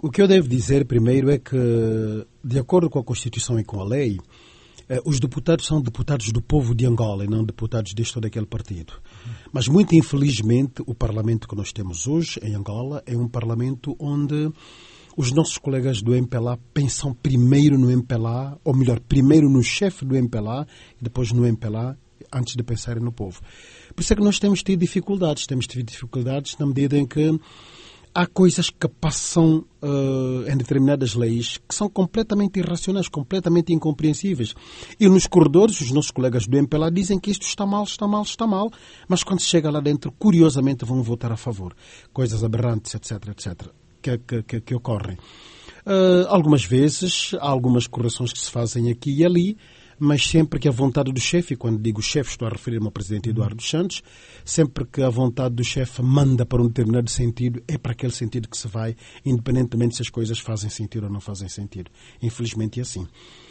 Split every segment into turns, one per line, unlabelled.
O que eu devo dizer primeiro é que, de acordo com a Constituição e com a lei, os deputados são deputados do povo de Angola e não deputados deste ou daquele partido. Mas, muito infelizmente, o parlamento que nós temos hoje em Angola é um parlamento onde os nossos colegas do MPLA pensam primeiro no MPLA, ou melhor, primeiro no chefe do MPLA e depois no MPLA, antes de pensarem no povo. Por isso é que nós temos tido dificuldades. Temos tido dificuldades na medida em que há coisas que passam em determinadas leis que são completamente irracionais, completamente incompreensíveis. E nos corredores, os nossos colegas do MPLA dizem que isto está mal, está mal, está mal, mas quando se chega lá dentro, curiosamente vão votar a favor. Coisas aberrantes, etc., etc., que ocorrem. Algumas vezes, há algumas correções que se fazem aqui e ali, mas sempre que a vontade do chefe, e quando digo chefe estou a referir-me ao presidente Eduardo Santos, sempre que a vontade do chefe manda para um determinado sentido, é para aquele sentido que se vai, independentemente se as coisas fazem sentido ou não fazem sentido. Infelizmente é assim.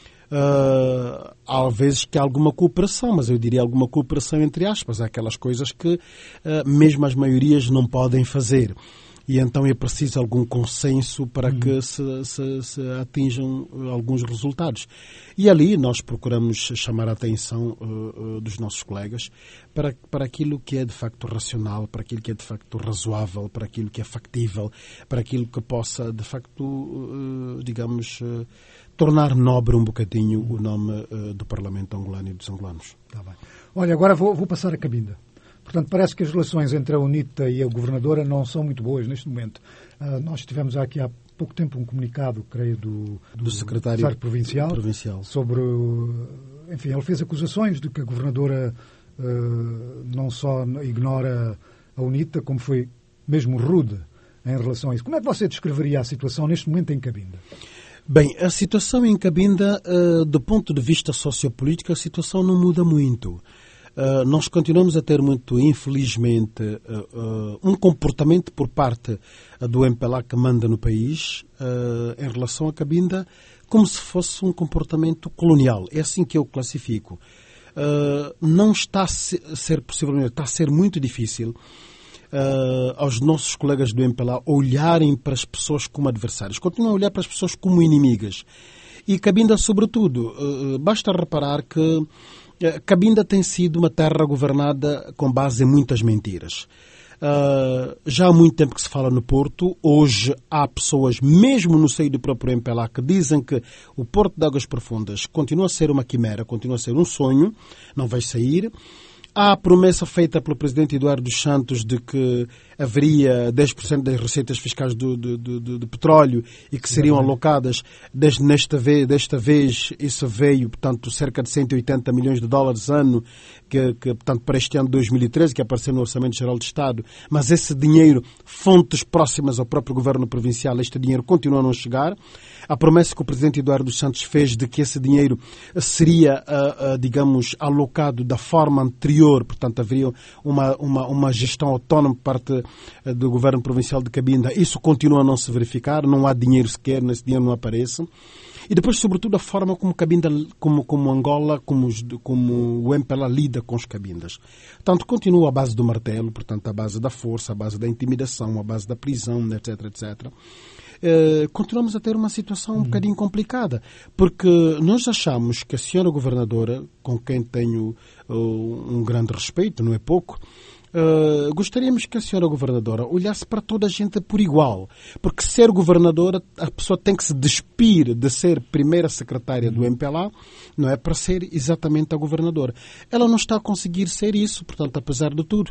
Há vezes que há alguma cooperação, mas eu diria alguma cooperação entre aspas, há aquelas coisas que mesmo as maiorias não podem fazer. E então é preciso algum consenso para que se atinjam alguns resultados. E ali nós procuramos chamar a atenção dos nossos colegas para aquilo que é de facto racional, para aquilo que é de facto razoável, para aquilo que é factível, para aquilo que possa de facto, digamos, tornar nobre um bocadinho o nome do Parlamento angolano e dos angolanos.
Tá bem. Olha, agora vou passar a Cabinda. Portanto, parece que as relações entre a UNITA e a governadora não são muito boas neste momento. Nós tivemos aqui há pouco tempo um comunicado, creio, do secretário provincial sobre, enfim, ele fez acusações de que a governadora não só ignora a UNITA, como foi mesmo rude em relação a isso. Como é que você descreveria a situação neste momento em Cabinda?
Bem, a situação em Cabinda, do ponto de vista sociopolítico, a situação não muda muito. Nós continuamos a ter muito, infelizmente, um comportamento por parte do MPLA que manda no país em relação a Cabinda como se fosse um comportamento colonial. É assim que eu classifico. Não está a ser possível, está a ser muito difícil aos nossos colegas do MPLA olharem para as pessoas como adversários. Continuam a olhar para as pessoas como inimigas. E Cabinda, sobretudo, basta reparar que Cabinda tem sido uma terra governada com base em muitas mentiras. Já há muito tempo que se fala no Porto. Hoje há pessoas, mesmo no seio do próprio MPLA, que dizem que o Porto de Águas Profundas continua a ser uma quimera, continua a ser um sonho, não vai sair. Há a promessa feita pelo presidente Eduardo Santos de que haveria 10% das receitas fiscais do petróleo e que seriam alocadas desta vez isso veio, portanto, cerca de 180 milhões de dólares ano, que portanto, para este ano de 2013, que apareceu no Orçamento Geral do Estado, mas esse dinheiro, fontes próximas ao próprio governo provincial, este dinheiro continua a não chegar. A promessa que o presidente Eduardo Santos fez de que esse dinheiro seria, digamos, alocado da forma anterior, portanto, haveria uma gestão autónoma por parte do governo provincial de Cabinda. Isso continua a não se verificar, não há dinheiro sequer, esse dinheiro não aparece. E depois, sobretudo, a forma como Cabinda, como Angola, como o MPLA lida com os Cabindas. Portanto, continua à base do martelo, portanto, à base da força, à base da intimidação, à base da prisão, etc., etc., continuamos a ter uma situação um bocadinho complicada, porque nós achamos que a senhora governadora, com quem tenho um grande respeito, não é pouco, gostaríamos que a senhora governadora olhasse para toda a gente por igual, porque ser governadora, a pessoa tem que se despir de ser primeira secretária do MPLA, não é, para ser exatamente a governadora. Ela não está a conseguir ser isso, portanto, apesar de tudo,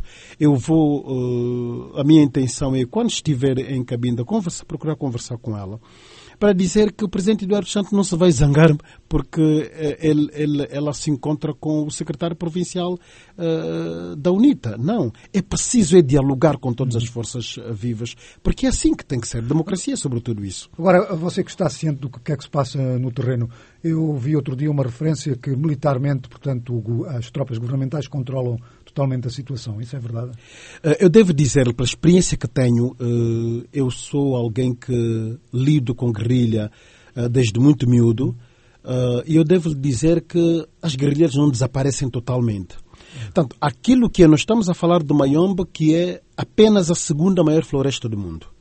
a minha intenção é, quando estiver em Cabinda, procurar conversar com ela, para dizer que o presidente Eduardo Santos não se vai zangar porque ela se encontra com o secretário provincial da UNITA. Não. É preciso dialogar com todas as forças vivas, porque é assim que tem que ser. Democracia sobre tudo isso.
Agora, você que está ciente do que é que se passa no terreno, eu vi outro dia uma referência que militarmente, portanto, as tropas governamentais controlam totalmente a situação. Isso é verdade?
Eu devo dizer, pela experiência que tenho, eu sou alguém que lido com guerrilha desde muito miúdo, e eu devo dizer que as guerrilhas não desaparecem totalmente. Portanto, aquilo que nós estamos a falar do Mayombe, que é apenas a segunda maior floresta do mundo.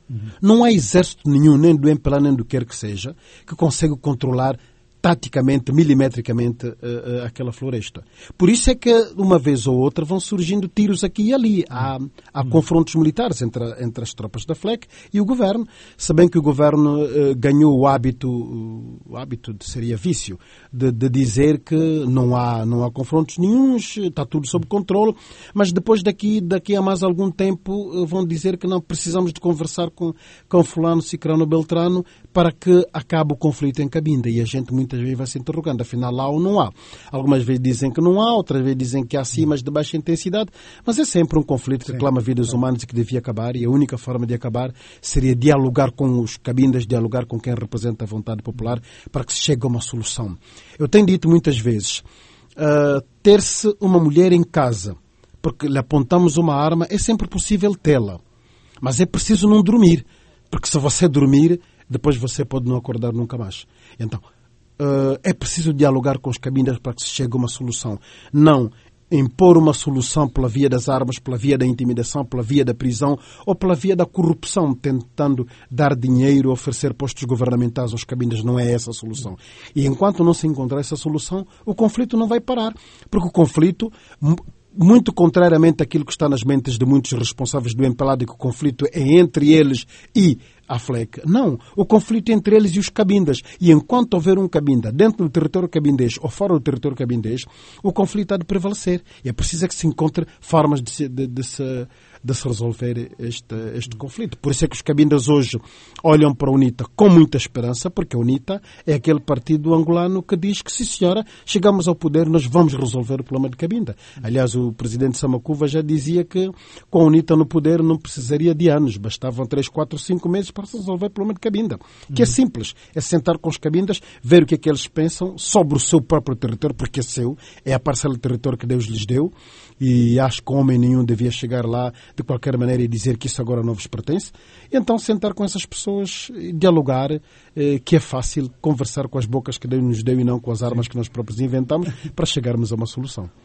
Não há exército nenhum, nem do MPLA, nem do que quer que seja, que consiga controlar taticamente, milimetricamente, aquela floresta. Por isso é que, uma vez ou outra, vão surgindo tiros aqui e ali. Há confrontos militares entre as tropas da FLEC e o governo. Se bem que o governo ganhou o hábito seria vício, de dizer que não há confrontos nenhuns, está tudo sob controle, mas depois daqui a mais algum tempo vão dizer que não precisamos de conversar com fulano, cicrano, beltrano, para que acabe o conflito em Cabinda. E a gente muitas vezes vai se interrogando, afinal há ou não há. Algumas vezes dizem que não há, outras vezes dizem que há sim, mas de baixa intensidade. Mas é sempre um conflito que clama vidas humanas e que devia acabar, e a única forma de acabar seria dialogar com os cabindas, dialogar com quem representa a vontade popular, para que se chegue a uma solução. Eu tenho dito muitas vezes, ter-se uma mulher em casa, porque lhe apontamos uma arma, é sempre possível tê-la. Mas é preciso não dormir, porque se você dormir, depois você pode não acordar nunca mais. Então, é preciso dialogar com os cabindas para que se chegue a uma solução. Não impor uma solução pela via das armas, pela via da intimidação, pela via da prisão ou pela via da corrupção, tentando dar dinheiro, oferecer postos governamentais aos cabindas. Não é essa a solução. E enquanto não se encontrar essa solução, o conflito não vai parar. Porque o conflito, muito contrariamente àquilo que está nas mentes de muitos responsáveis do MPLA, de que o conflito é entre eles e a FLEC. Não. O conflito é entre eles e os cabindas. E enquanto houver um cabinda dentro do território cabindês ou fora do território cabindês, o conflito há de prevalecer. E é preciso que se encontre formas de se resolver este conflito. Por isso é que os cabindas hoje olham para a UNITA com muita esperança, porque a UNITA é aquele partido angolano que diz que, sim senhora, chegamos ao poder, nós vamos resolver o problema de Cabinda. Aliás, o presidente Samakuva já dizia que com a UNITA no poder não precisaria de anos, bastavam 3, 4, 5 meses para se resolver o problema de Cabinda. Que é simples, é sentar com os cabindas, ver o que é que eles pensam sobre o seu próprio território, porque é seu, é a parcela de território que Deus lhes deu, e acho que homem nenhum devia chegar lá de qualquer maneira e dizer que isso agora não vos pertence. E então sentar com essas pessoas, dialogar, que é fácil conversar com as bocas que Deus nos deu e não com as armas que nós próprios inventamos, para chegarmos a uma solução.